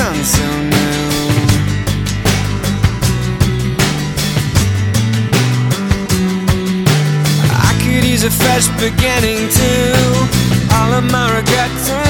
sounds so new. I could use a fresh beginning too. All of my regrets are